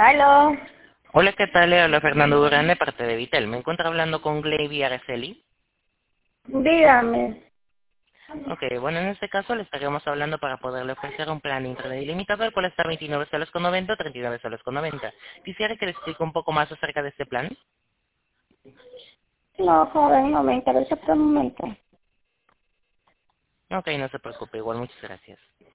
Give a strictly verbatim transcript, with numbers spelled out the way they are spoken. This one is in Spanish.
Aló, Hola, ¿qué tal? Le habla Fernando Durán de parte de Vitel. Me encuentro hablando con Gleiby Araceli. dígame. Ok, bueno, en este caso le estaríamos hablando para poderle ofrecer un plan internet ilimitado, el cual está a veintinueve soles con noventa o treinta y nueve soles con noventa. Quisiera que le explique un poco más acerca de este plan. No, joven, no me interesa por el momento. Ok, no se preocupe, igual muchas gracias.